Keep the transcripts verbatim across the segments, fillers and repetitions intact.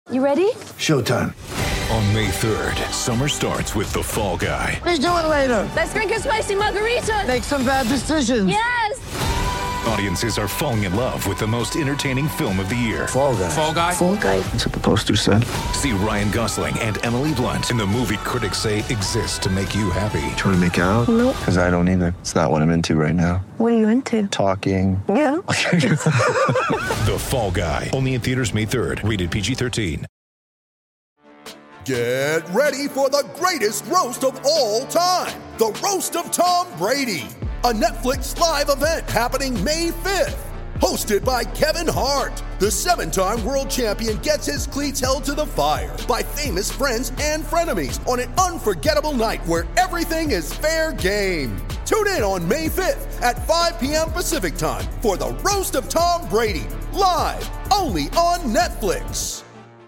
You ready? Showtime. On May third, summer starts with The Fall Guy. Let's do it later. Let's drink a spicy margarita. Make some bad decisions. Yes! Audiences are falling in love with the most entertaining film of the year. Fall Guy. Fall Guy? Fall Guy. That's what the poster said. See Ryan Gosling and Emily Blunt in the movie critics say exists to make you happy. Trying to make it out? Nope. Because I don't either. It's not what I'm into right now. What are you into? Talking. Yeah. The Fall Guy. Only in theaters May third. Rated P G thirteen. Get ready for the greatest roast of all time. The Roast of Tom Brady. A Netflix live event happening May fifth. Hosted by Kevin Hart. The seven-time world champion gets his cleats held to the fire by famous friends and frenemies on an unforgettable night where everything is fair game. Tune in on May fifth at five p.m. Pacific time for the Roast of Tom Brady. Live only on Netflix.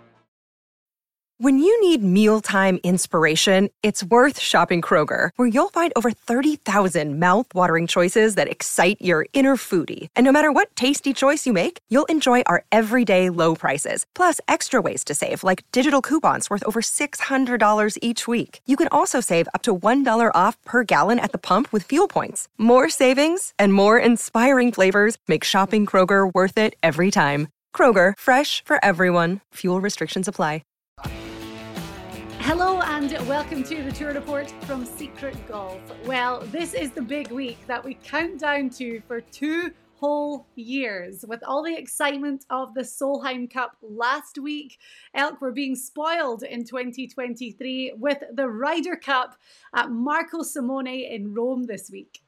When you need mealtime inspiration, it's worth shopping Kroger, where you'll find over thirty thousand mouth-watering choices that excite your inner foodie. And no matter what tasty choice you make, you'll enjoy our everyday low prices, plus extra ways to save, like digital coupons worth over six hundred dollars each week. You can also save up to one dollar off per gallon at the pump with fuel points. More savings and more inspiring flavors make shopping Kroger worth it every time. Kroger, fresh for everyone. Fuel restrictions apply. Hello and welcome to the Tour Report from Secret Golf. Well, this is the big week that we count down to for two whole years. With all the excitement of the Solheim Cup last week, Elk were being spoiled in twenty twenty-three with the Ryder Cup at Marco Simone in Rome this week.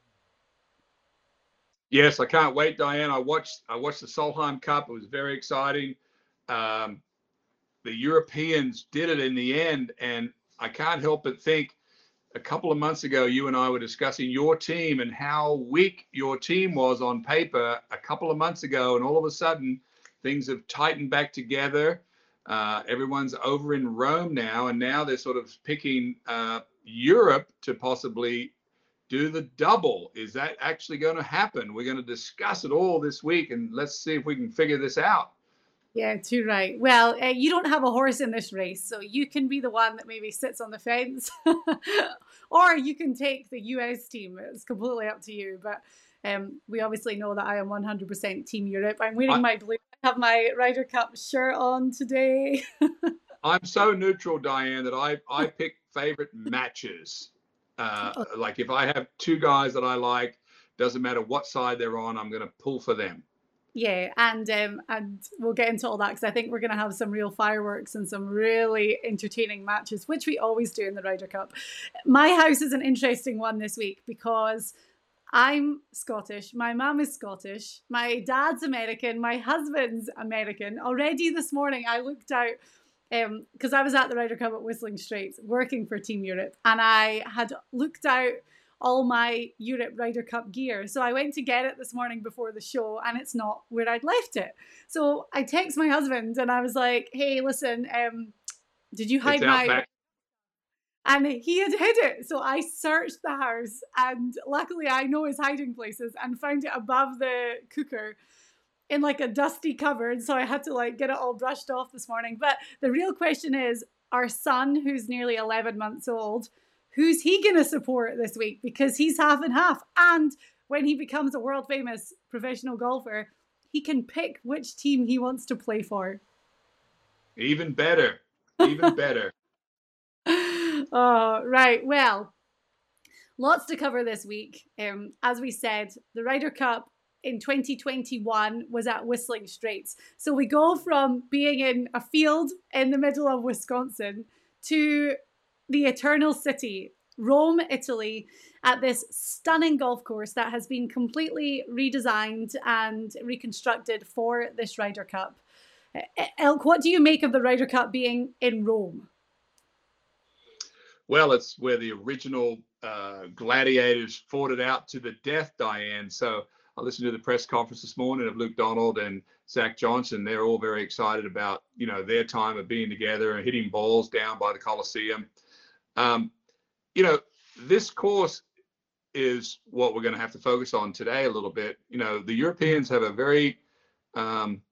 Yes, I can't wait, Diane. I watched I watched the Solheim Cup. It was very exciting. Um, The Europeans did it in the end, and I can't help but think a couple of months ago, you and I were discussing your team and how weak your team was on paper a couple of months ago, and all of a sudden things have tightened back together. Uh, everyone's over in Rome now, and now they're sort of picking uh, Europe to possibly do the double. Is that actually going to happen? We're going to discuss it all this week, and let's see if we can figure this out. Yeah, too right. Well, uh, you don't have a horse in this race, so you can be the one that maybe sits on the fence, or you can take the U S team. It's completely up to you. But um, we obviously know that I am one hundred percent Team Europe. I'm wearing I, my blue. I have my Ryder Cup shirt on today. I'm so neutral, Diane, that I I pick favorite matches. Uh, okay. Like if I have two guys that I like, doesn't matter what side they're on, I'm going to pull for them. Yeah, and um, and we'll get into all that because I think we're going to have some real fireworks and some really entertaining matches, which we always do in the Ryder Cup. My house is an interesting one this week because I'm Scottish, my mum is Scottish, my dad's American, my husband's American. Already this morning I looked out because um, I was at the Ryder Cup at Whistling Straits working for Team Europe, and I had looked out all my Europe Ryder Cup gear. So I went to get it this morning before the show, and it's not where I'd left it. So I text my husband and I was like, hey, listen, um, did you hide my... Back. And he had hid it. So I searched the house, and luckily I know his hiding places, and found it above the cooker in like a dusty cupboard. So I had to like get it all brushed off this morning. But the real question is, our son, who's nearly eleven months old, who's he going to support this week? Because he's half and half. And when he becomes a world famous professional golfer, he can pick which team he wants to play for. Even better. Even better. Oh, right. Well, lots to cover this week. Um, as we said, the Ryder Cup in twenty twenty-one was at Whistling Straits. So we go from being in a field in the middle of Wisconsin to the Eternal City, Rome, Italy, at this stunning golf course that has been completely redesigned and reconstructed for this Ryder Cup. Elk, what do you make of the Ryder Cup being in Rome? Well, it's where the original uh, gladiators fought it out to the death, Diane. So I listened to the press conference this morning of Luke Donald and Zach Johnson. They're all very excited about, you know, their time of being together and hitting balls down by the Coliseum. Um, you know, this course is what we're going to have to focus on today a little bit. You know, the Europeans have a very um,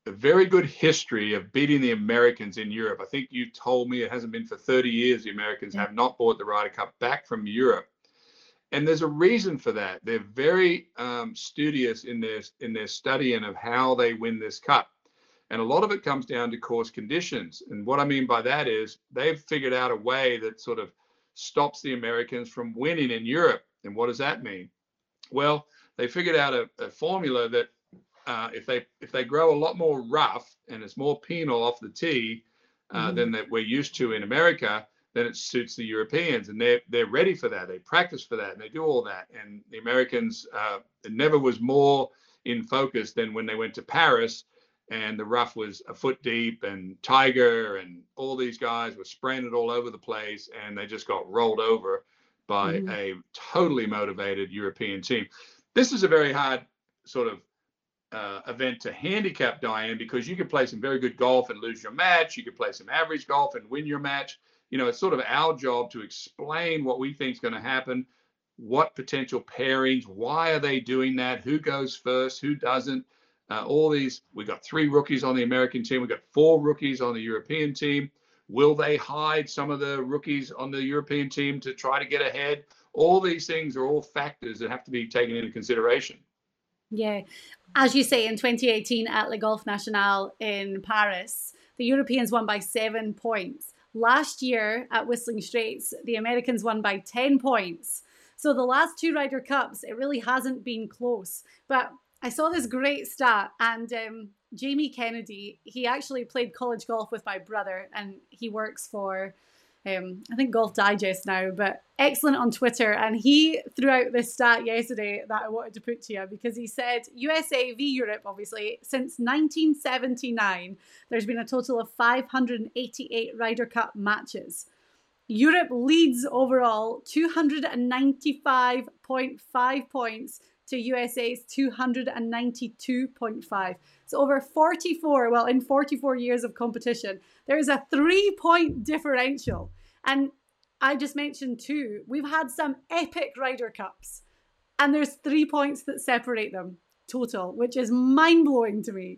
a very good history of beating the Americans in Europe. I think you told me it hasn't been for thirty years. The Americans yeah. have not brought the Ryder Cup back from Europe. And there's a reason for that. They're very um, studious in their, in their studying of how they win this cup. And a lot of it comes down to course conditions. And what I mean by that is they've figured out a way that sort of stops the Americans from winning in Europe. And what does that mean? Well, they figured out a, a formula that uh, if they if they grow a lot more rough and it's more penal off the tee uh, mm-hmm. than that we're used to in America, then it suits the Europeans. And they're, they're ready for that. They practice for that and they do all that. And the Americans, uh, it never was more in focus than when they went to Paris. And the rough was a foot deep, and Tiger and all these guys were spraying it all over the place, and they just got rolled over by mm-hmm. a totally motivated European team. This is a very hard sort of uh, event to handicap, Diane, because you could play some very good golf and lose your match. You could play some average golf and win your match. You know, it's sort of our job to explain what we think is going to happen, what potential pairings, why are they doing that, who goes first, who doesn't. Uh, all these, we got three rookies on the American team. We got four rookies on the European team. Will they hide some of the rookies on the European team to try to get ahead? All these things are all factors that have to be taken into consideration. Yeah. As you say, in twenty eighteen at Le Golf National in Paris, the Europeans won by seven points. Last year at Whistling Straits, the Americans won by ten points. So the last two Ryder Cups, it really hasn't been close. But I saw this great stat, and um, Jamie Kennedy, he actually played college golf with my brother, and he works for, um, I think, Golf Digest now, but excellent on Twitter. And he threw out this stat yesterday that I wanted to put to you, because he said U S A v Europe, obviously, since nineteen seventy-nine, there's been a total of five hundred eighty-eight Ryder Cup matches. Europe leads overall two hundred ninety-five point five points to U S A's two hundred ninety-two point five. So over forty-four, well, in forty-four years of competition, there is a three-point differential. And I just mentioned two. We've had some epic Ryder Cups, and there's three points that separate them total, which is mind-blowing to me.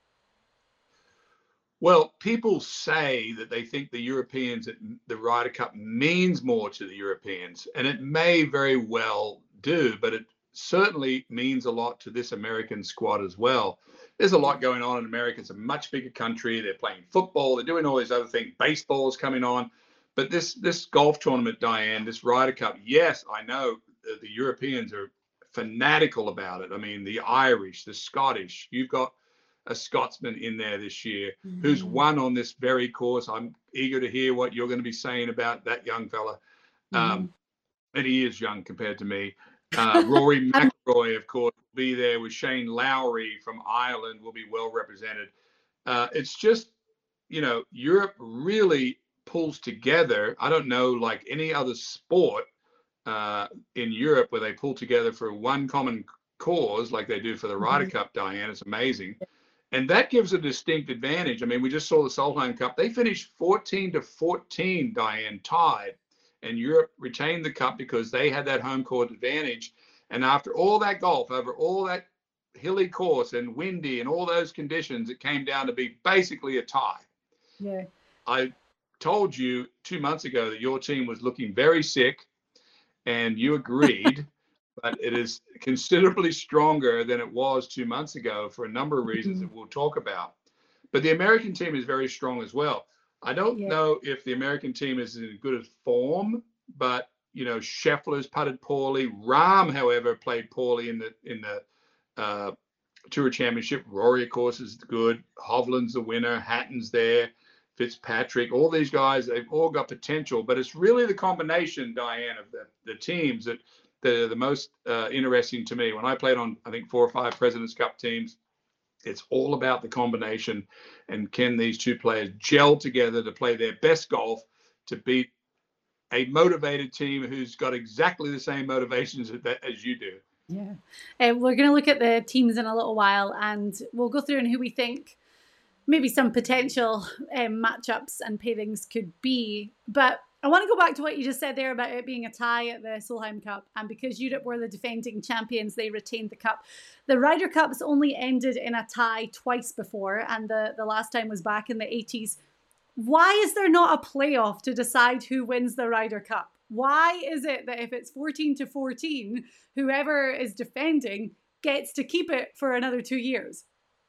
Well, people say that they think the Europeans, that the Ryder Cup means more to the Europeans, and it may very well do, but it certainly means a lot to this American squad as well. There's a lot going on in America. It's a much bigger country. They're playing football. They're doing all these other things. Baseball is coming on. But this this golf tournament, Diane, this Ryder Cup, yes, I know the, the Europeans are fanatical about it. I mean, the Irish, the Scottish. You've got a Scotsman in there this year mm-hmm. who's won on this very course. I'm eager to hear what you're going to be saying about that young fella. Mm-hmm. Um, and he is young compared to me. Uh, Rory McIlroy, of course, will be there with Shane Lowry from Ireland, will be well represented. Uh, it's just, you know, Europe really pulls together. I don't know, like any other sport uh, in Europe where they pull together for one common cause like they do for the Ryder mm-hmm. Cup, Diane. It's amazing. And that gives a distinct advantage. I mean, we just saw the Solheim Cup. They finished fourteen to fourteen, Diane, tied. And Europe retained the cup because they had that home court advantage. And after all that golf, over all that hilly course and windy and all those conditions, it came down to be basically a tie. Yeah. I told you two months ago that your team was looking very sick, and you agreed. But it is considerably stronger than it was two months ago for a number of reasons that we'll talk about. But the American team is very strong as well. I don't yeah. know if the American team is in good form, but, you know, Scheffler's putted poorly. Rahm, however, played poorly in the in the uh, Tour Championship. Rory, of course, is good. Hovland's the winner. Hatton's there. Fitzpatrick. All these guys, they've all got potential. But it's really the combination, Diane, of the, the teams that, that are the most uh, interesting to me. When I played on, I think, four or five President's Cup teams, it's all about the combination, and can these two players gel together to play their best golf to beat a motivated team who's got exactly the same motivations as you do. Yeah. Um, we're going to look at the teams in a little while, and we'll go through and who we think maybe some potential um, matchups and pairings could be. But I want to go back to what you just said there about it being a tie at the Solheim Cup, and because Europe were the defending champions, they retained the cup. The Ryder Cup's only ended in a tie twice before, and the, the last time was back in the eighties. Why is there not a playoff to decide who wins the Ryder Cup? Why is it that if it's fourteen to fourteen, whoever is defending gets to keep it for another two years?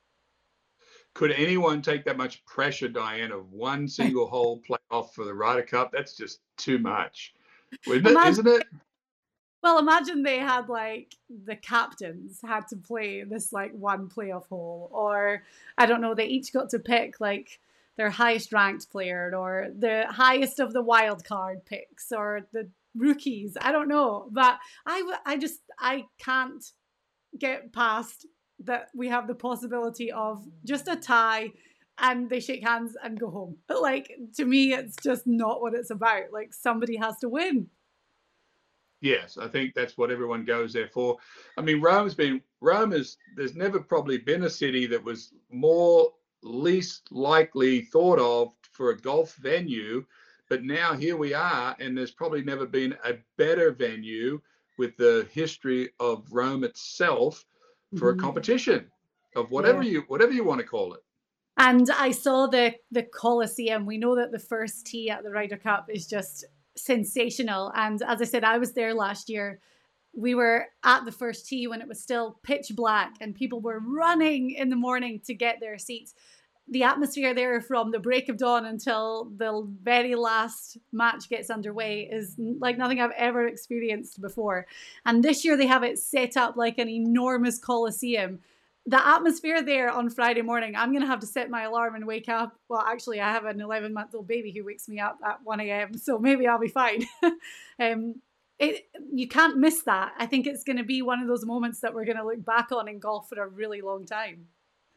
Could anyone take that much pressure, Diane, of one single hole playoff for the Ryder Cup? That's just too much, isn't it? Imagine, Isn't it? Well, imagine they had like the captains had to play this like one playoff hole, or I don't know, they each got to pick like their highest ranked player or the highest of the wild card picks or the rookies. I don't know, but I, I just, I can't get past that we have the possibility of just a tie and they shake hands and go home. But like, to me, it's just not what it's about. Like, somebody has to win. Yes, I think that's what everyone goes there for. I mean, Rome's been, Rome is, there's never probably been a city that was more least likely thought of for a golf venue. But now here we are, and there's probably never been a better venue with the history of Rome itself for mm-hmm. a competition of whatever yeah. you whatever you want to call it. And I saw the the Colosseum. We know that the first tee at the Ryder Cup is just sensational. And as I said, I was there last year. We were at the first tee when it was still pitch black and people were running in the morning to get their seats. The atmosphere there from the break of dawn until the very last match gets underway is like nothing I've ever experienced before. And this year they have it set up like an enormous Colosseum. The atmosphere there on Friday morning, I'm going to have to set my alarm and wake up. Well, actually, I have an eleven-month-old baby who wakes me up at one a.m., so maybe I'll be fine. um, it, you can't miss that. I think it's going to be one of those moments that we're going to look back on in golf for a really long time.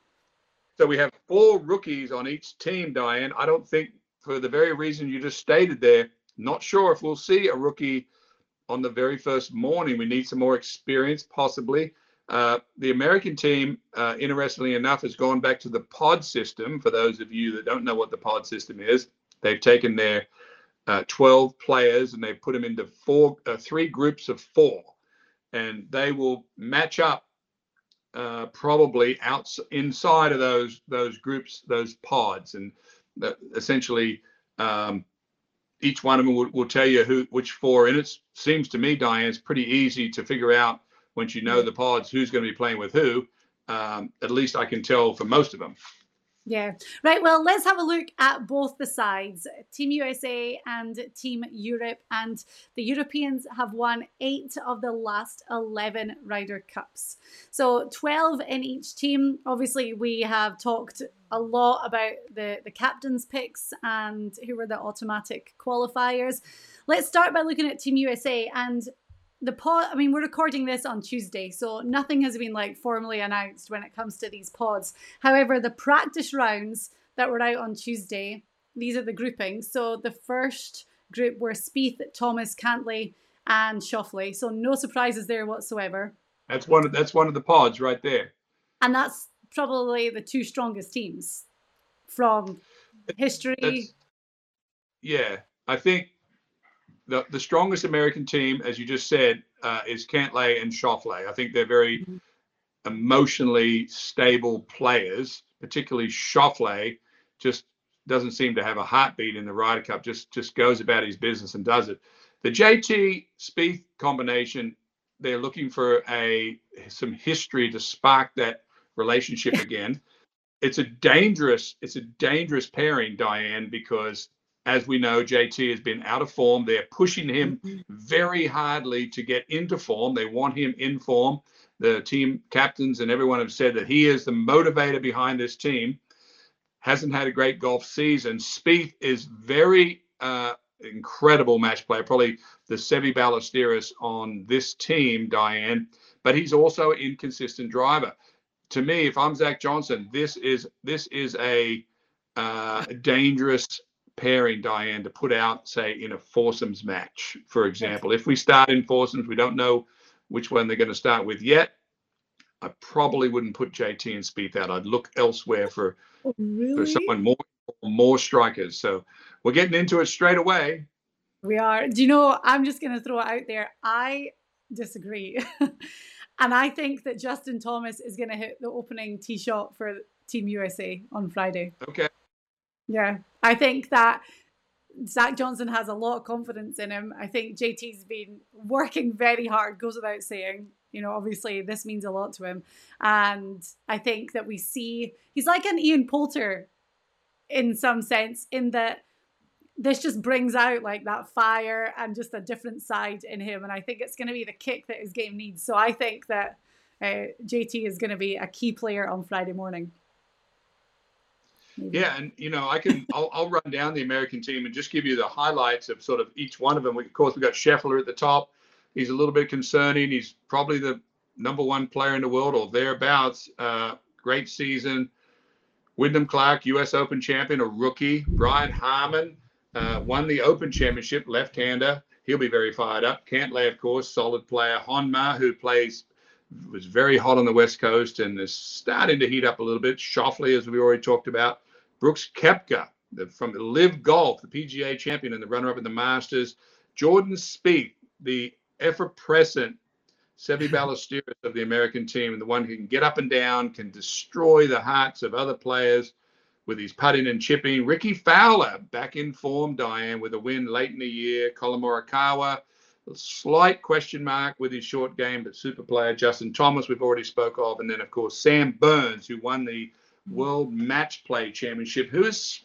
So we have four rookies on each team, Diane. I don't think, for the very reason you just stated there, not sure if we'll see a rookie on the very first morning. We need some more experience, possibly. Uh, the American team, uh, interestingly enough, has gone back to the pod system. For those of you that don't know what the pod system is, they've taken their uh, twelve players and they've put them into four, uh, three groups of four, and they will match up uh, probably out inside of those those groups, those pods, and uh, essentially um, each one of them will, will tell you who which four. And it seems to me, Diane, it's pretty easy to figure out. Once you know the pods, who's going to be playing with who, um, at least I can tell for most of them. Yeah. Right. Well, let's have a look at both the sides, Team U S A and Team Europe. And the Europeans have won eight of the last eleven Ryder Cups. So twelve in each team. Obviously, we have talked a lot about the, the captain's picks and who were the automatic qualifiers. Let's start by looking at Team U S A. And the pod, I mean, we're recording this on Tuesday, so nothing has been like formally announced when it comes to these pods. However, the practice rounds that were out on Tuesday, these are the groupings. So the first group were Spieth, Thomas, Cantlay, and Schauffele. So no surprises there whatsoever. That's one of that's one of the pods right there. And that's probably the two strongest teams from history. That's, yeah, I think. The, the strongest American team, as you just said, uh, is Cantlay and Schauffele. I think they're very mm-hmm. emotionally stable players, particularly Schauffele just doesn't seem to have a heartbeat in the Ryder Cup, just, just goes about his business and does it. The J T Spieth combination, they're looking for a some history to spark that relationship again. It's a dangerous, it's a dangerous pairing, Diane, because as we know, J T has been out of form. They're pushing him very hardly to get into form. They want him in form. The team captains and everyone have said that he is the motivator behind this team. Hasn't had a great golf season. Spieth is very uh, incredible match player, probably the Seve Ballesteros on this team, Diane. But he's also an inconsistent driver. To me, if I'm Zach Johnson, this is this is a uh, dangerous pairing, Diane, to put out, say, in a foursomes match, for example. If we start in foursomes, we don't know which one they're going to start with yet. I probably wouldn't put J T and Spieth out. I'd look elsewhere for, oh, really? for someone more more strikers. So we're getting into it straight away. We are. Do you know, I'm just going to throw it out there. I disagree. And I think that Justin Thomas is going to hit the opening tee shot for Team U S A on Friday. Okay. Yeah. I think that Zach Johnson has a lot of confidence in him. I think J T's been working very hard, goes without saying. You know, obviously this means a lot to him. And I think that we see, he's like an Ian Poulter in some sense, in that this just brings out like that fire and just a different side in him. And I think it's going to be the kick that his game needs. So I think that uh, J T is going to be a key player on Friday morning. Maybe. Yeah, and you know, I can I'll, I'll run down the American team and just give you the highlights of sort of each one of them. We, of course, we've got Scheffler at the top. He's a little bit concerning. He's probably the number one player in the world or thereabouts. Uh, great season. Wyndham Clark, U S Open champion, a rookie. Brian Harman uh, won the Open Championship, left-hander. He'll be very fired up. Cantlay, of course, solid player. Honma, who plays, was very hot on the West Coast and is starting to heat up a little bit. Schauffele, as we already talked about. Brooks Koepka, the, from the Live Golf, the P G A champion and the runner-up in the Masters. Jordan Spieth, the effervescent Seve Ballesteros of the American team, and the one who can get up and down, can destroy the hearts of other players with his putting and chipping. Ricky Fowler, back in form, Diane, with a win late in the year. Colin Morikawa, a slight question mark with his short game, but super player. Justin Thomas, we've already spoke of. And then, of course, Sam Burns, who won the World Match Play Championship, who has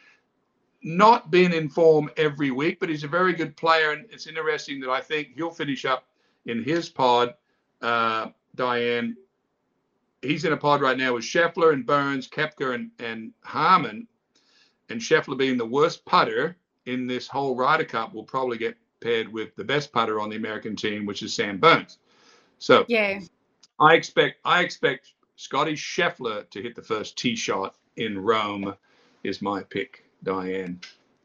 not been in form every week, but he's a very good player. And it's interesting that I think he'll finish up in his pod, uh, Diane. He's in a pod right now with Scheffler and Burns, Koepka and, and Harman. And Scheffler, being the worst putter in this whole Ryder Cup, will probably get paired with the best putter on the American team, which is Sam Burns. So yeah, I expect I expect Scotty Scheffler to hit the first tee shot in Rome is my pick, Diane.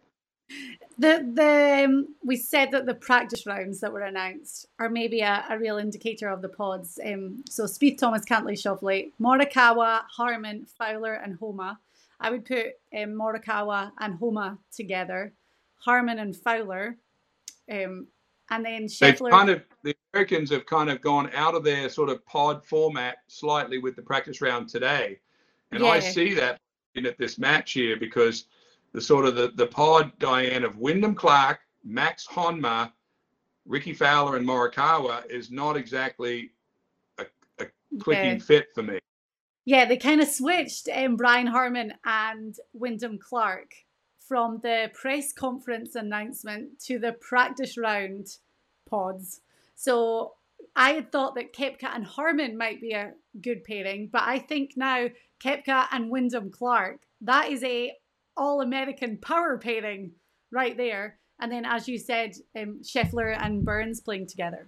The the um, we said that the practice rounds that were announced are maybe a, a real indicator of the pods. Um, so Spieth, Thomas, Cantlay, Schauffele, Morikawa, Harman, Fowler, and Homa. I would put um, Morikawa and Homa together, Harman and Fowler, um, and then Scheffler. Kind of, the Americans have kind of gone out of their sort of pod format slightly with the practice round today, and yeah. I see that in at this match here because. The sort of the, the pod, Diane, of Wyndham Clark, Max Honma, Ricky Fowler, and Morikawa is not exactly a, a clicking yeah. fit for me. Yeah, they kind of switched um, Brian Harman and Wyndham Clark from the press conference announcement to the practice round pods. So I had thought that Koepka and Harman might be a good pairing, but I think now Koepka and Wyndham Clark, that is a all-American power pairing right there. And then, as you said, um, Scheffler and Burns playing together.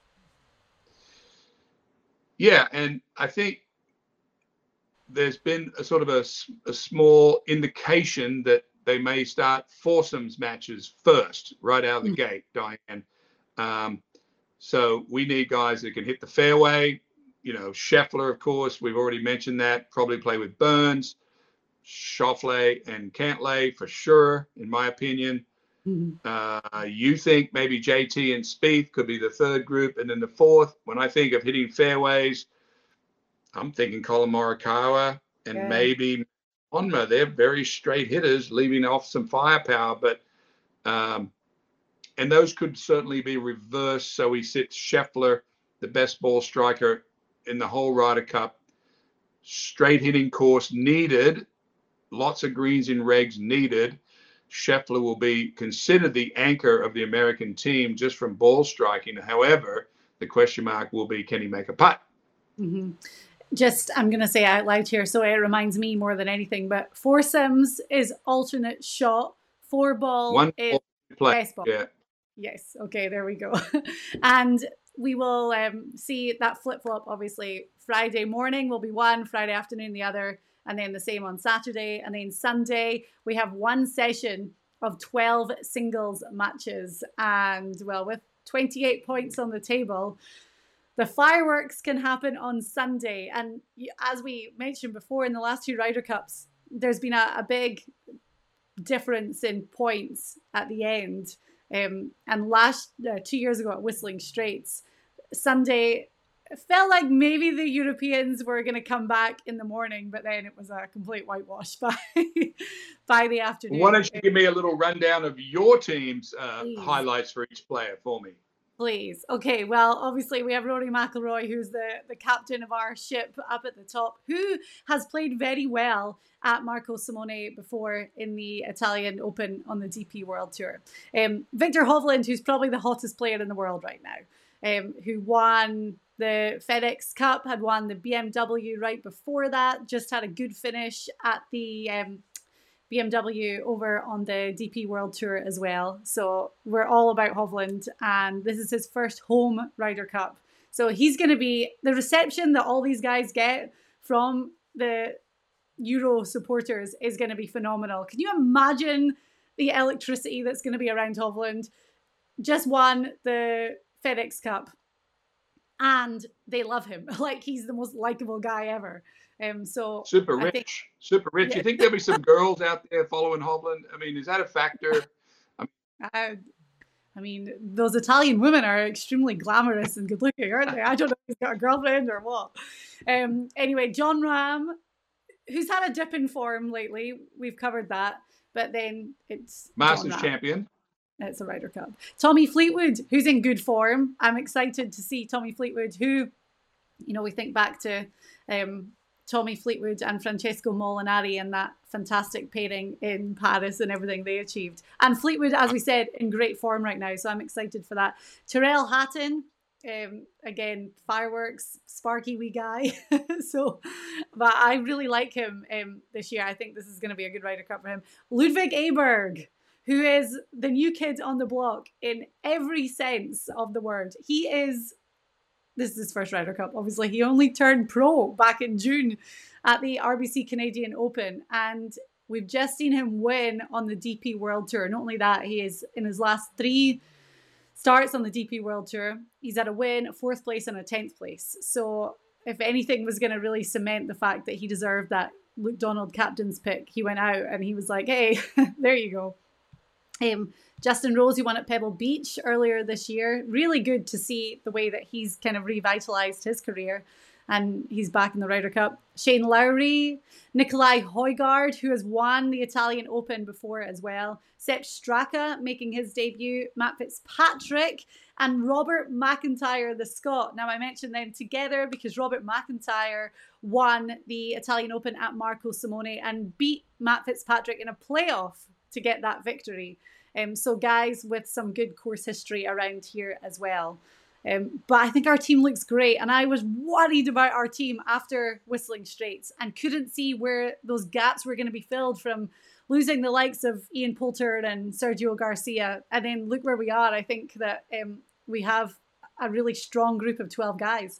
Yeah, and I think there's been a sort of a, a small indication that they may start foursomes matches first, right out of the mm. gate, Diane. Um, so we need guys that can hit the fairway. You know, Scheffler, of course, we've already mentioned that, probably play with Burns. Schauffele and Cantlay for sure, in my opinion. Mm-hmm. Uh, you think maybe J T and Spieth could be the third group, and then the fourth. When I think of hitting fairways, I'm thinking Colin Morikawa and yeah. maybe Honma. They're very straight hitters, leaving off some firepower, but um, and those could certainly be reversed. So he sits Scheffler, the best ball striker in the whole Ryder Cup, straight hitting course needed. Lots of greens in regs needed. Scheffler will be considered the anchor of the American team just from ball striking. However, the question mark will be, can he make a putt? Mm-hmm. Just, I'm going to say out loud here, so it reminds me more than anything, but foursomes is alternate shot. Four ball One is ball play. Best ball. Yeah. Yes. Okay, there we go. And we will um, see that flip-flop, obviously. Friday morning will be one, Friday afternoon the other. And then the same on Saturday. And then Sunday, we have one session of twelve singles matches. And, well, with twenty-eight points on the table, the fireworks can happen on Sunday. And as we mentioned before, in the last two Ryder Cups, there's been a, a big difference in points at the end. Um, and last uh, two years ago at Whistling Straits, Sunday, it felt like maybe the Europeans were going to come back in the morning, but then it was a complete whitewash by by the afternoon. Why don't you give me a little rundown of your team's uh, highlights for each player for me? Please. Okay, well, obviously we have Rory McIlroy, who's the, the captain of our ship up at the top, who has played very well at Marco Simone before in the Italian Open on the D P World Tour. Um, Victor Hovland, who's probably the hottest player in the world right now, um, who won the FedEx Cup, had won the B M W right before that, just had a good finish at the um, B M W over on the D P World Tour as well. So we're all about Hovland, and this is his first home Ryder Cup. So he's going to be, the reception that all these guys get from the Euro supporters is going to be phenomenal. Can you imagine the electricity that's going to be around Hovland? Just won the FedEx Cup, and they love him. Like, he's the most likable guy ever. Um, so super rich, think, super rich. Yeah. You think there'll be some girls out there following Hovland? I mean, is that a factor? I mean, I, I mean, those Italian women are extremely glamorous and good looking, aren't they? I don't know if he's got a girlfriend or what. Um, anyway, Jon Rahm, who's had a dip in form lately. We've covered that, but then it's Masters champion. It's a Ryder Cup. Tommy Fleetwood, who's in good form. I'm excited to see Tommy Fleetwood, who, you know, we think back to um, Tommy Fleetwood and Francesco Molinari and that fantastic pairing in Paris and everything they achieved. And Fleetwood, as we said, in great form right now. So I'm excited for that. Tyrrell Hatton, um, again, fireworks, sparky wee guy. so, but I really like him um, this year. I think this is going to be a good Ryder Cup for him. Ludwig Aberg, who is the new kid on the block in every sense of the word. He is... This is his first Ryder Cup, obviously. He only turned pro back in June at the R B C Canadian Open. And we've just seen him win on the D P World Tour. Not only that, he is in his last three starts on the D P World Tour. He's had a win, a fourth place and a tenth place. So if anything was going to really cement the fact that he deserved that Luke Donald captain's pick, he went out and he was like, hey, there you go. Um, Justin Rose, who won at Pebble Beach earlier this year. Really good to see the way that he's kind of revitalized his career, and he's back in the Ryder Cup. Shane Lowry, Nikolai Højgaard, who has won the Italian Open before as well. Sepp Straka making his debut. Matt Fitzpatrick and Robert McIntyre, the Scot. Now, I mentioned them together because Robert McIntyre won the Italian Open at Marco Simone and beat Matt Fitzpatrick in a playoff to get that victory. Um, so guys with some good course history around here as well. Um, but I think our team looks great. And I was worried about our team after Whistling Straits and couldn't see where those gaps were going to be filled from losing the likes of Ian Poulter and Sergio Garcia. And then look where we are. I think that um, we have a really strong group of twelve guys.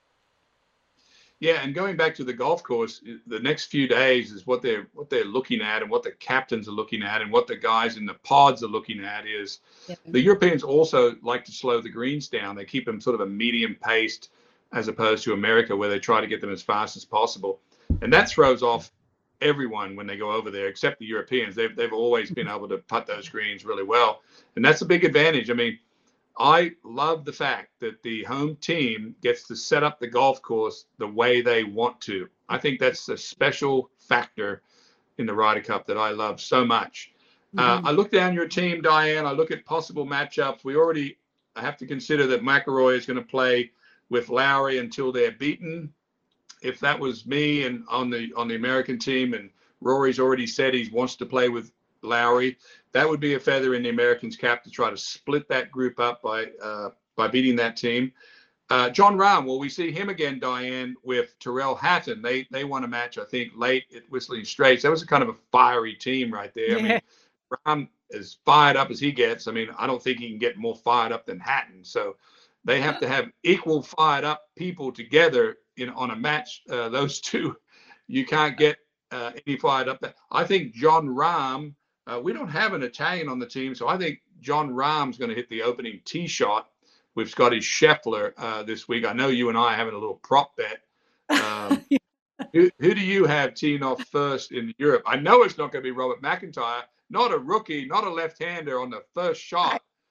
Yeah, and going back to the golf course, the next few days is what they're what they're looking at, and what the captains are looking at, and what the guys in the pods are looking at is yeah. The Europeans also like to slow the greens down. They keep them sort of a medium paced, as opposed to America, where they try to get them as fast as possible, and that throws off everyone when they go over there, except the Europeans. They've they've always been able to putt those greens really well, and that's a big advantage. I mean, I love the fact that the home team gets to set up the golf course the way they want to. I think that's a special factor in the Ryder Cup that I love so much. Mm-hmm. Uh, I look down your team, Diane. I look at possible matchups. We already have to consider that McIlroy is going to play with Lowry until they're beaten. If that was me and on the on the American team, and Rory's already said he wants to play with Lowry, that would be a feather in the Americans' cap to try to split that group up by uh, by beating that team. Uh, Jon Rahm, will we see him again, Diane, with Tyrrell Hatton? They they won a match, I think, late at Whistling Straits. That was a kind of a fiery team right there. Yeah. I mean, Rahm as fired up as he gets. I mean, I don't think he can get more fired up than Hatton. So they have to have equal fired up people together in on a match. Uh, those two, you can't get uh, any fired up. That I think Jon Rahm. Uh, we don't have an Italian on the team, so I think Jon Rahm's going to hit the opening tee shot with Scotty Scheffler uh, this week. I know you and I are having a little prop bet. Um, yeah. who, who do you have teeing off first in Europe? I know it's not going to be Robert McIntyre, not a rookie, not a left-hander on the first shot.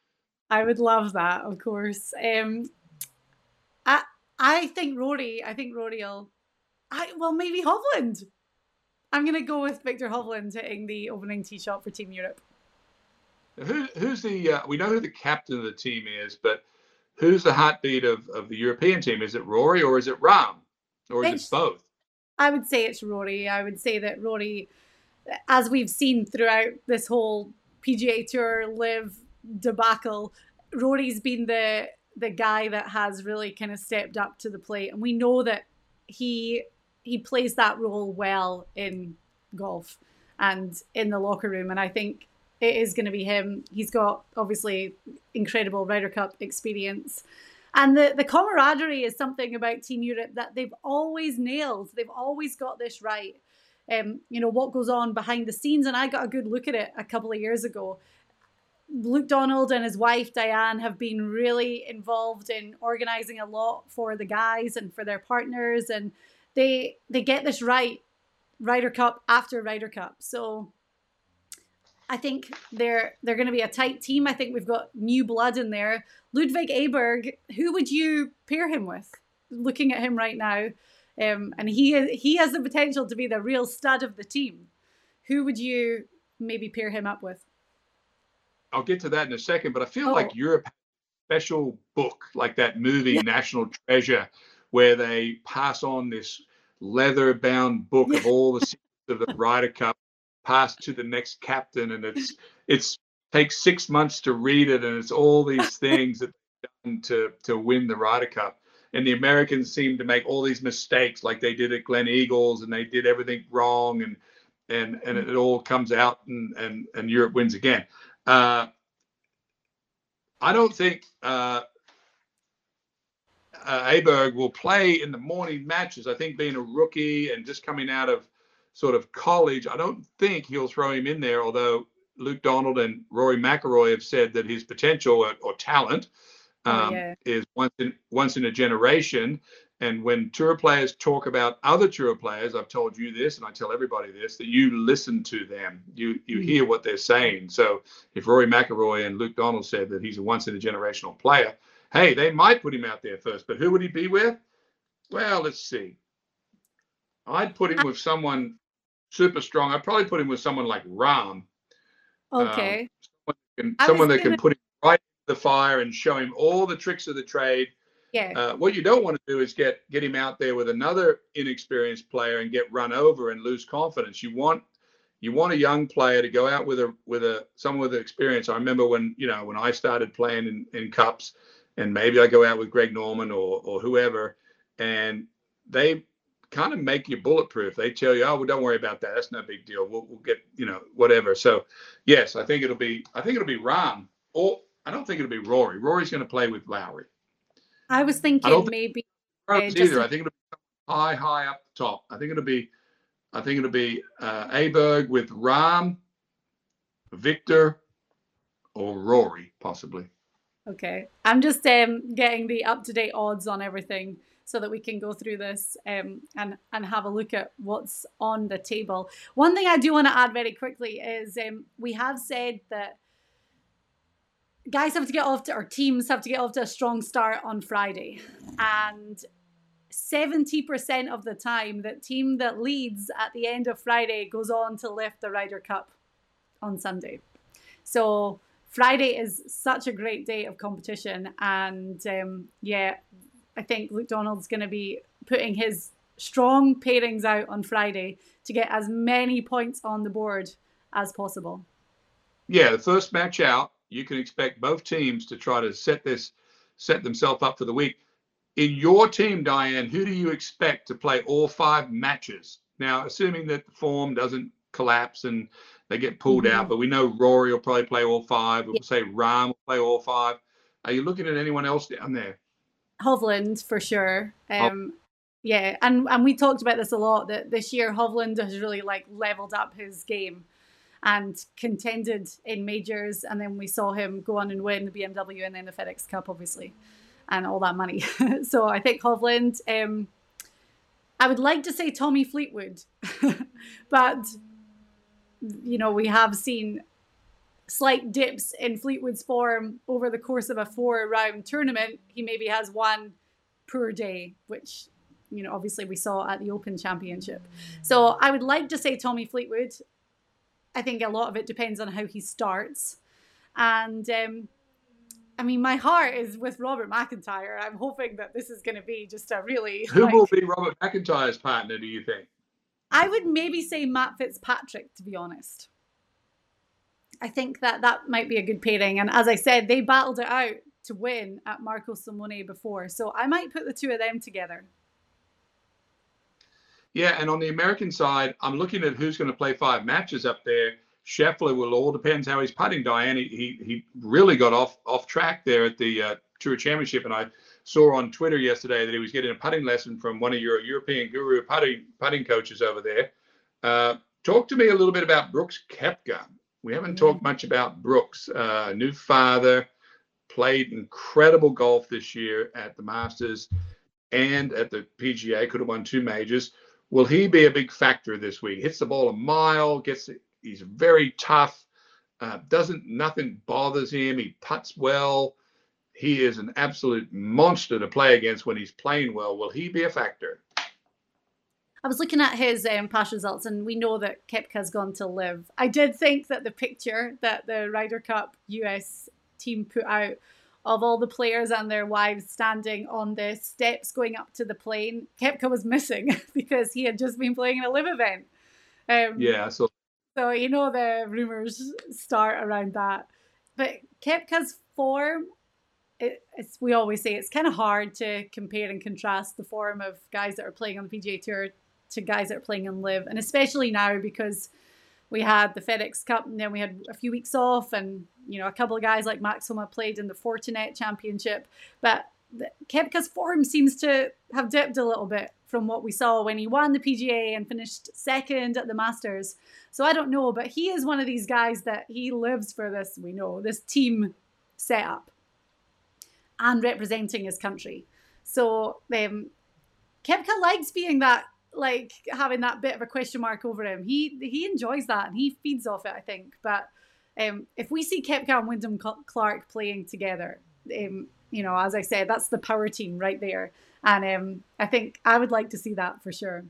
I would love that, of course. Um, I I think Rory. I think Rory will. I well maybe Hovland. I'm gonna go with Victor Hovland hitting the opening tee shot for Team Europe. Who who's the? Uh, we know who the captain of the team is, but who's the heartbeat of, of the European team? Is it Rory or is it Rahm, or is It's, it both? I would say it's Rory. I would say that Rory, as we've seen throughout this whole P G A Tour Live debacle, Rory's been the the guy that has really kind of stepped up to the plate, and we know that he he plays that role well in golf and in the locker room, and I think it is going to be him. He's got obviously incredible Ryder Cup experience. And the, the camaraderie is something about Team Europe that they've always nailed. They've always got this right. Um, you know, what goes on behind the scenes. And I got a good look at it a couple of years ago. Luke Donald and his wife, Diane, have been really involved in organizing a lot for the guys and for their partners. And they they get this right, Ryder Cup after Ryder Cup. So I think they're they're going to be a tight team. I think we've got new blood in there. Ludwig Aberg, who would you pair him with? Looking at him right now, um, and he he has the potential to be the real stud of the team. Who would you maybe pair him up with? I'll get to that in a second, but I feel Oh. like Europe has a special book, like that movie yeah. National Treasure, where they pass on this leather-bound book yeah. of all the secrets of the Ryder Cup, passed to the next captain, and it's it's takes six months to read it, and it's all these things that they've done to to win the Ryder Cup. And the Americans seem to make all these mistakes, like they did at Glen Eagles, and they did everything wrong, and and and it all comes out, and and and Europe wins again. Uh, I don't think uh, uh, Aberg will play in the morning matches. I think being a rookie and just coming out of sort of college, I don't think he'll throw him in there, although Luke Donald and Rory McIlroy have said that his potential or, or talent um, oh, yeah. is once in once in a generation. And when tour players talk about other tour players, I've told you this, and I tell everybody this, that you listen to them. You you mm-hmm. hear what they're saying. So if Rory McIlroy and Luke Donald said that he's a once in a generational player, hey, they might put him out there first. But who would he be with? Well, let's see. I'd put him with someone super strong. I'd probably put him with someone like Rahm. Okay. Um, someone that can, someone that can put him right in the fire and show him all the tricks of the trade. Yeah. Uh, what you don't want to do is get get him out there with another inexperienced player and get run over and lose confidence. You want you want a young player to go out with a with a someone with experience. I remember when you know when I started playing in, in cups, and maybe I go out with Greg Norman or or whoever, and they kind of make you bulletproof. They tell you, oh, well, don't worry about that. That's no big deal. We'll, we'll get, you know, whatever. So, yes, I think it'll be, I think it'll be Rahm, or I don't think it'll be Rory. Rory's going to play with Lowry. I was thinking I don't maybe. Think uh, either. A... I think it'll be high, high up the top. I think it'll be, I think it'll be uh, Aberg with Rahm, Victor, or Rory, possibly. Okay. I'm just um, getting the up-to-date odds on everything, so that we can go through this um, and, and have a look at what's on the table. One thing I do want to add very quickly is um, we have said that guys have to get off to, or teams have to get off to a strong start on Friday. And seventy percent of the time, that team that leads at the end of Friday goes on to lift the Ryder Cup on Sunday. So Friday is such a great day of competition. And um, yeah, I think Luke Donald's going to be putting his strong pairings out on Friday to get as many points on the board as possible. Yeah, the first match out, you can expect both teams to try to set this, set themselves up for the week. In your team, Diane, who do you expect to play all five matches? Now, assuming that the form doesn't collapse and they get pulled mm-hmm. out, but we know Rory will probably play all five. We'll yeah. say Rahm will play all five. Are you looking at anyone else down there? Hovland for sure. Um, yeah, and and we talked about this a lot, that this year Hovland has really like leveled up his game and contended in majors, and then we saw him go on and win the B M W and then the FedEx Cup, obviously, and all that money. So I think Hovland. Um, I would like to say Tommy Fleetwood, but you know we have seen slight dips in Fleetwood's form over the course of a four-round tournament, he maybe has one poor day, which, you know, obviously we saw at the Open Championship. So I would like to say Tommy Fleetwood. I think a lot of it depends on how he starts. And, um, I mean, my heart is with Robert McIntyre. I'm hoping that this is going to be just a really... Who like, will be Robert McIntyre's partner, do you think? I would maybe say Matt Fitzpatrick, to be honest. I think that that might be a good pairing. And as I said, they battled it out to win at Marco Simone before. So I might put the two of them together. Yeah, and on the American side, I'm looking at who's going to play five matches up there. Scheffler will all depends how he's putting. Diane, he he, he really got off off track there at the uh, Tour Championship, and I saw on Twitter yesterday that he was getting a putting lesson from one of your European guru putting putting coaches over there. Uh, talk to me a little bit about Brooks Koepka. We haven't mm-hmm. talked much about Brooks. Uh, new father, played incredible golf this year at the Masters and at the P G A. Could have won two majors. Will he be a big factor this week? Hits the ball a mile, gets it. He's very tough. Uh, doesn't nothing bothers him. He putts well. He is an absolute monster to play against when he's playing well. Will he be a factor? I was looking at his um, past results, and we know that Koepka's gone to live. I did think that the picture that the Ryder Cup U S team put out of all the players and their wives standing on the steps going up to the plane, Koepka was missing because he had just been playing in a live event. Um, yeah, so. So, you know, the rumours start around that. But Koepka's form, it, it's, we always say it's kind of hard to compare and contrast the form of guys that are playing on the P G A Tour to guys that are playing on Live. And especially now because we had the FedEx Cup and then we had a few weeks off, and, you know, a couple of guys like Max Homa played in the Fortinet Championship. But the, Koepka's form seems to have dipped a little bit from what we saw when he won the P G A and finished second at the Masters. So I don't know, but he is one of these guys that he lives for this, we know, this team setup and representing his country. So um, Koepka likes being that, like having that bit of a question mark over him. He he enjoys that and he feeds off it, I think. But um, if we see Koepka and Wyndham Clark playing together, um, you know, as I said, that's the power team right there. And um, I think I would like to see that for sure.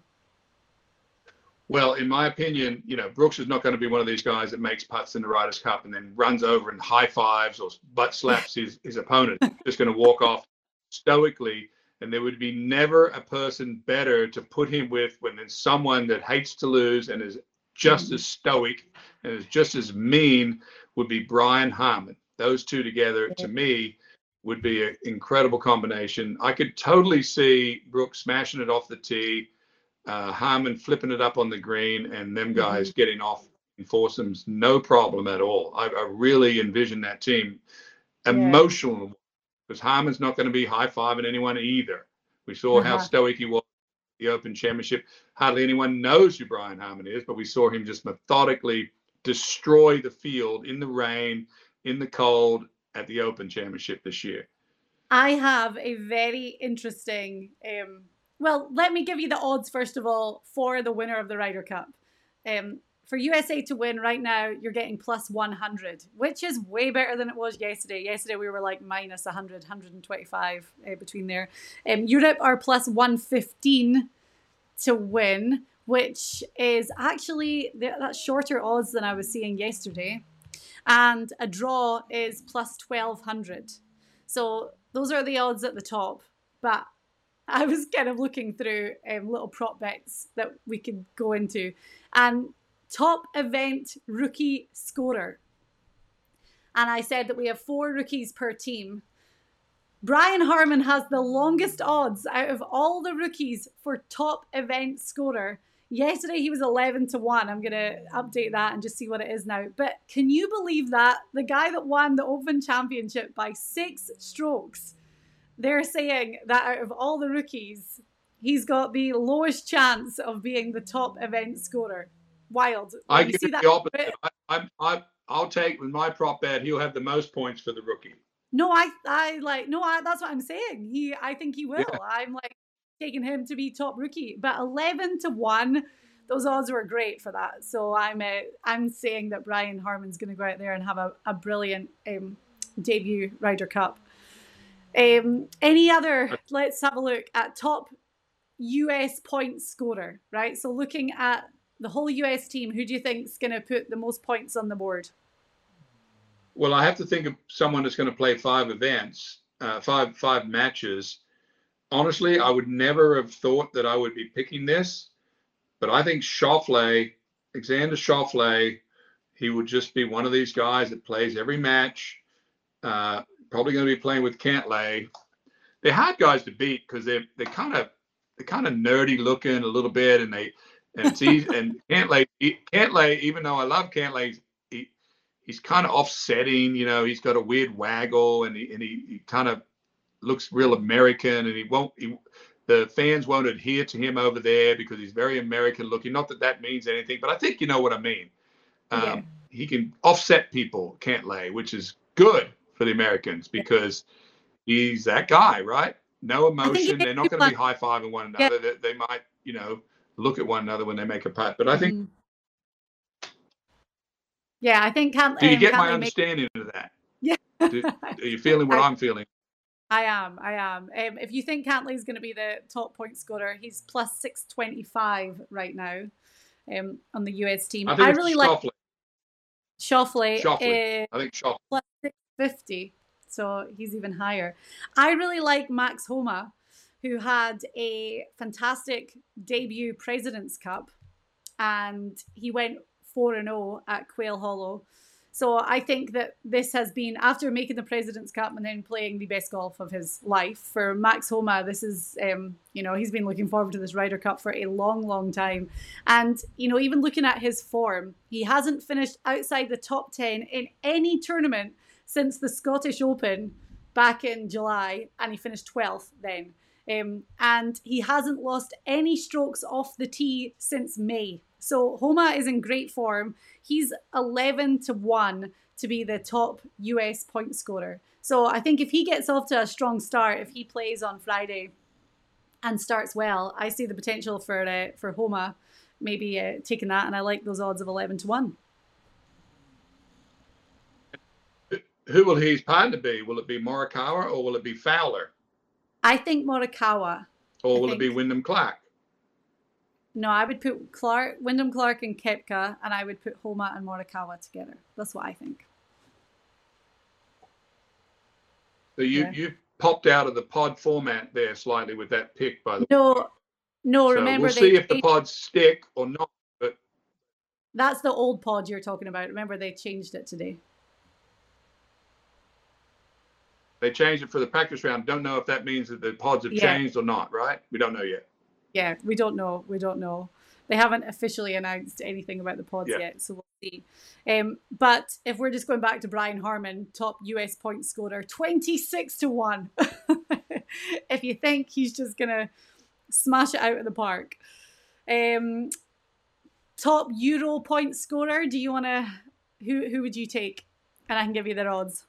Well, in my opinion, you know, Brooks is not going to be one of these guys that makes putts in the Ryder's Cup and then runs over and high fives or butt slaps his, his opponent. Just going to walk off stoically. And there would be never a person better to put him with when there's someone that hates to lose and is just as stoic and is just as mean would be Brian Harman. Those two together, to me, would be an incredible combination. I could totally see Brooks smashing it off the tee, uh, Harman flipping it up on the green, and them guys mm-hmm. getting off in foursomes, no problem at all. I, I really envision that team yeah. emotional, because Harman's not going to be high-fiving anyone either. We saw uh-huh. how stoic he was at the Open Championship. Hardly anyone knows who Brian Harman is, but we saw him just methodically destroy the field in the rain, in the cold, at the Open Championship this year. I have a very interesting, um, well, let me give you the odds, first of all, for the winner of the Ryder Cup. Um, for U S A to win right now, you're getting plus one hundred, which is way better than it was yesterday. Yesterday, we were like minus one hundred, one hundred twenty-five uh, between there. Um, Europe are plus one fifteen to win, which is actually, that's shorter odds than I was seeing yesterday. And a draw is plus twelve hundred. So those are the odds at the top. But I was kind of looking through um, little prop bets that we could go into. And top event rookie scorer. And I said that we have four rookies per team. Brian Harman has the longest odds out of all the rookies for top event scorer. Yesterday, he was eleven to one. I'm going to update that and just see what it is now. But can you believe that? The guy that won the Open Championship by six strokes, they're saying that out of all the rookies, he's got the lowest chance of being the top event scorer. Wild. I give it the opposite. I, I, I, I'll take with my prop bet, he'll have the most points for the rookie. No, I, I like, no, I, that's what I'm saying. He, I think he will. Yeah. I'm like, taking him to be top rookie, but eleven to one. those odds were great for that. So I'm uh, I'm saying that Brian Harman's going to go out there and have a, a brilliant um, debut Ryder Cup. Um, any other? Let's have a look at top U S point scorer. Right. So looking at the whole U S team, who do you think is going to put the most points on the board? Well, I have to think of someone that's going to play five events, uh, five five matches. Honestly, I would never have thought that I would be picking this, but I think Schauffele, Alexander Schauffele, he would just be one of these guys that plays every match. Uh, probably going to be playing with Cantlay. They're hard guys to beat because they're they're kind of they're kind of nerdy looking a little bit, and they and it's easy, and Cantlay Cantlay, even though I love Cantlay, he he's kind of offsetting. You know, he's got a weird waggle, and he and he, he kind of looks real American, and he won't he, the fans won't adhere to him over there because he's very American looking. Not that that means anything, but I think you know what I mean. Um, yeah. He can offset people, Cantlay, which is good for the Americans because he's that guy, right? No emotion. They're not going to be high-fiving one another. Yeah. They, they might, you know, look at one another when they make a putt. But I think... Mm-hmm. Yeah, I think... Can't, do you um, get my make... understanding of that? Yeah. do, are you feeling what I, I'm feeling? I am. I am. Um, if you think Cantlay's going to be the top point scorer, he's plus six twenty-five right now um, on the U S team. I, think I really like Schauffele. Schauffele. Schauffele. Uh, I think Schauffele. Plus six fifty, so he's even higher. I really like Max Homa, who had a fantastic debut President's Cup, and he went four and oh at Quail Hollow. So I think that this has been, after making the President's Cup and then playing the best golf of his life, for Max Homa, this is, um, you know, he's been looking forward to this Ryder Cup for a long, long time. And, you know, even looking at his form, he hasn't finished outside the top ten in any tournament since the Scottish Open back in July, and he finished twelfth then. Um, and he hasn't lost any strokes off the tee since May. So Homa is in great form. He's eleven to one to be the top U S point scorer. So I think if he gets off to a strong start, if he plays on Friday and starts well, I see the potential for uh, for Homa maybe uh, taking that, and I like those odds of eleven to one. Who will his partner be? Will it be Morikawa or will it be Fowler? I think Morikawa. Or will I it be Wyndham Clark? No, I would put Clark, Wyndham Clark and Koepka, and I would put Homa and Morikawa together. That's what I think. So you, yeah. you popped out of the pod format there slightly with that pick, by the no, way. No, so remember we'll they see if the pods stick or not. But that's the old pod you're talking about. Remember, they changed it today. They changed it for the practice round. Don't know if that means that the pods have yeah. changed or not, right? We don't know yet. Yeah, we don't know. We don't know. They haven't officially announced anything about the pods yeah. yet, so we'll see. Um, but if we're just going back to Brian Harman, top U S point scorer, twenty-six to one. If you think he's just going to smash it out of the park. Um, top Euro point scorer, do you want to, who, who would you take? And I can give you their odds.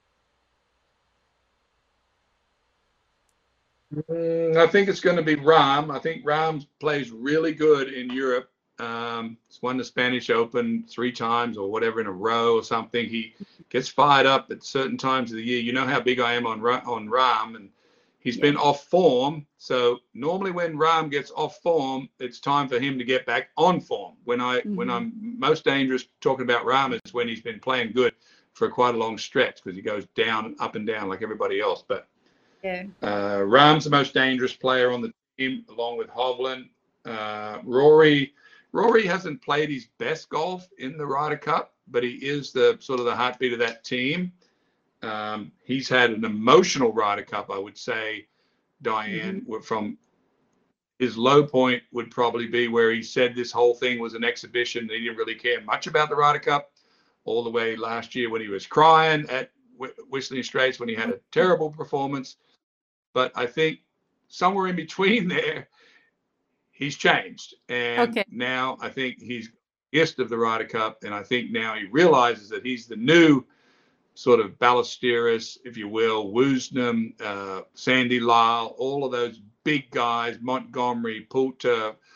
I think it's going to be Rahm. I think Rahm plays really good in Europe. Um, he's won the Spanish Open three times or whatever in a row or something. He gets fired up at certain times of the year. You know how big I am on on Rahm, and he's yeah. been off form. So normally when Rahm gets off form, it's time for him to get back on form. When I mm-hmm. when I'm most dangerous talking about Rahm is when he's been playing good for quite a long stretch, because he goes down, up and down like everybody else. But Yeah. Uh, Rahm's the most dangerous player on the team, along with Hovland. Uh, Rory, Rory hasn't played his best golf in the Ryder Cup, but he is the sort of the heartbeat of that team. Um, he's had an emotional Ryder Cup, I would say, Diane. Mm-hmm. From his low point would probably be where he said this whole thing was an exhibition. He didn't really care much about the Ryder Cup, all the way last year when he was crying at Whistling Straits when he had a terrible performance. But I think somewhere in between there, he's changed. And okay. now I think he's guest of the Ryder Cup. And I think now he realizes that he's the new sort of Ballesteros, if you will, Woosnam, uh, Sandy Lyle, all of those big guys, Montgomery, Poulter,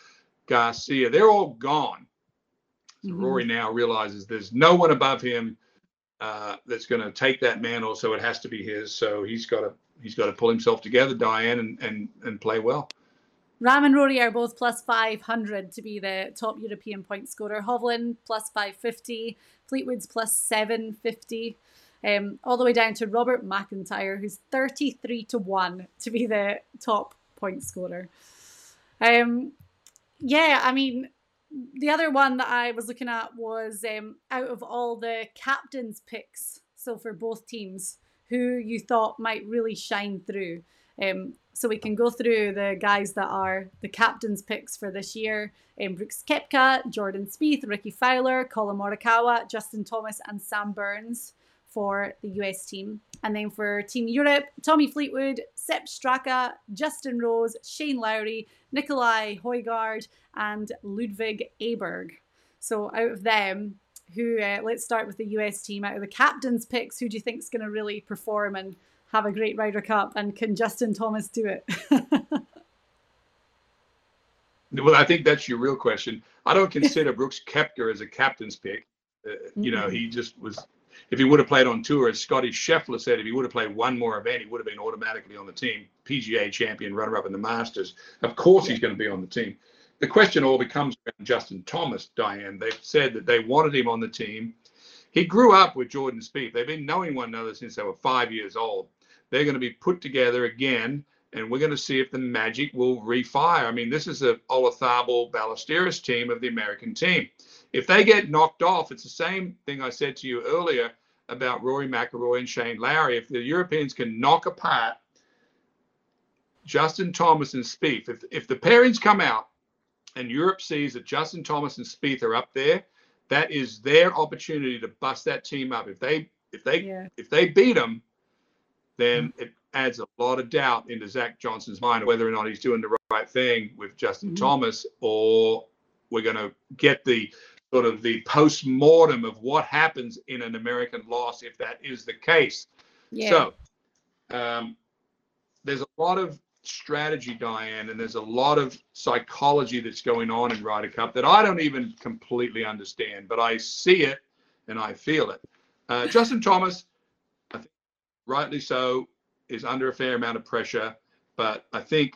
Garcia. They're all gone. So Mm-hmm. Rory now realizes there's no one above him uh, that's going to take that mantle, so it has to be his. So he's got to he's got to pull himself together, Diane, and and and play well. Ram and Rory are both plus five hundred to be the top European point scorer. Hovland plus five fifty, Fleetwood's plus seven fifty, um, all the way down to Robert McIntyre, who's thirty-three to one to be the top point scorer. Um, yeah, I mean, the other one that I was looking at was um, out of all the captains' picks, so for both teams, who you thought might really shine through. Um, so we can go through the guys that are the captain's picks for this year. Um, Brooks Koepka, Jordan Spieth, Ricky Fowler, Colin Morikawa, Justin Thomas and Sam Burns for the U S team. And then for Team Europe, Tommy Fleetwood, Sepp Straka, Justin Rose, Shane Lowry, Nikolai Højgaard and Ludvig Aberg. So out of them, who uh, let's start with the U S team. Out of the captain's picks, who do you think is going to really perform and have a great Ryder Cup, and can Justin Thomas do it? Well, I think that's your real question. I don't consider Brooks Koepka as a captain's pick. Uh, mm-hmm. You know, he just was, if he would have played on tour, as Scotty Scheffler said, if he would have played one more event, he would have been automatically on the team. P G A champion, runner-up in the Masters. Of course he's going to be on the team. The question all becomes around Justin Thomas, Diane. They've said that they wanted him on the team. He grew up with Jordan Spieth. They've been knowing one another since they were five years old. They're going to be put together again, and we're going to see if the magic will refire. I mean, this is a Olazabal Ballesteros team of the American team. If they get knocked off, it's the same thing I said to you earlier about Rory McIlroy and Shane Lowry. If the Europeans can knock apart Justin Thomas and Spieth, if, if the pairings come out and Europe sees that Justin Thomas and Spieth are up there, that is their opportunity to bust that team up. If they if they yeah. if they beat them, then it adds a lot of doubt into Zach Johnson's mind whether or not he's doing the right thing with Justin mm-hmm. Thomas, or we're going to get the sort of the post-mortem of what happens in an American loss if that is the case. Yeah. So um, there's a lot of strategy, Diane, and there's a lot of psychology that's going on in Ryder Cup that I don't even completely understand, but I see it and I feel it. Uh, Justin Thomas, I think, rightly so, is under a fair amount of pressure, but I think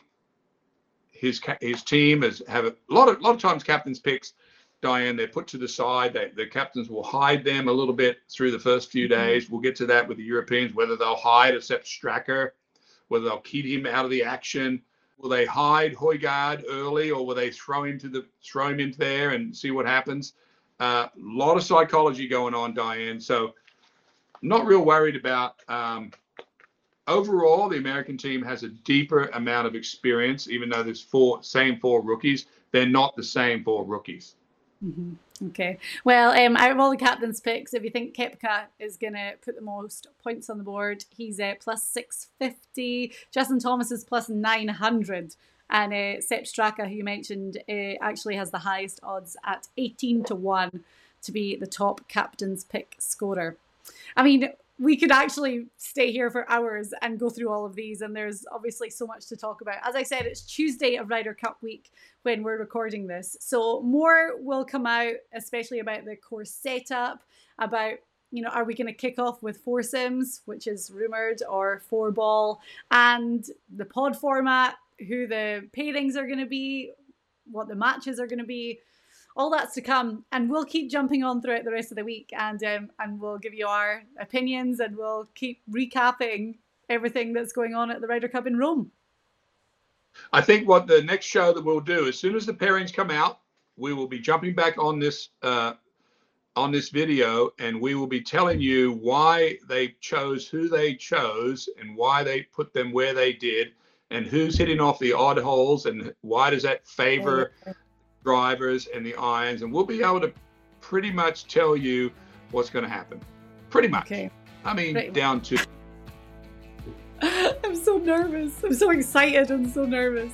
his his team has have a lot of a lot of times captains picks, Diane, they're put to the side. They, the captains will hide them a little bit through the first few days. We'll get to that with the Europeans, whether they'll hide a Sepp Straka, whether they'll keep him out of the action. Will they hide Højgaard early, or will they throw him to the throw him into there and see what happens? A uh, lot of psychology going on, Diane. So I'm not real worried about. Um, overall, the American team has a deeper amount of experience, even though there's four same four rookies. They're not the same four rookies. Mm-hmm. Okay. Well, um, out of all the captain's picks, if you think Koepka is going to put the most points on the board, he's uh, plus six fifty. Justin Thomas is plus nine hundred. And uh, Sepp Straka, who you mentioned, uh, actually has the highest odds at eighteen to one to be the top captain's pick scorer. I mean, we could actually stay here for hours and go through all of these, and there's obviously so much to talk about. As I said, it's Tuesday of Ryder Cup week when we're recording this, so more will come out, especially about the course setup, about, you know, are we going to kick off with foursomes, which is rumoured, or four ball, and the pod format, who the pairings are going to be, what the matches are going to be. All that's to come, and we'll keep jumping on throughout the rest of the week, and um, and we'll give you our opinions, and we'll keep recapping everything that's going on at the Ryder Cup in Rome. I think what the next show that we'll do, as soon as the pairings come out, we will be jumping back on this uh, on this video, and we will be telling you why they chose who they chose and why they put them where they did, and who's hitting off the odd holes, and why does that favor drivers and the irons, and we'll be able to pretty much tell you what's going to happen. Pretty much. Okay. I mean, right. down to. I'm so nervous. I'm so excited and so nervous.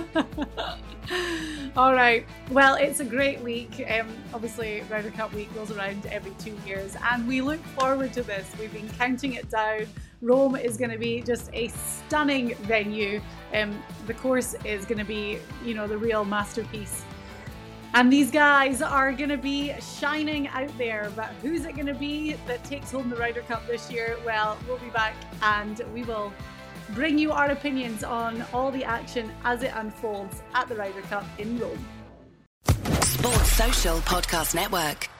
All right. Well, it's a great week. Um, obviously, Ryder Cup week goes around every two years, and we look forward to this. We've been counting it down. Rome is going to be just a stunning venue. Um, the course is going to be, you know, the real masterpiece. And these guys are going to be shining out there. But who's it going to be that takes home the Ryder Cup this year? Well, we'll be back and we will bring you our opinions on all the action as it unfolds at the Ryder Cup in Rome. Sports Social Podcast Network.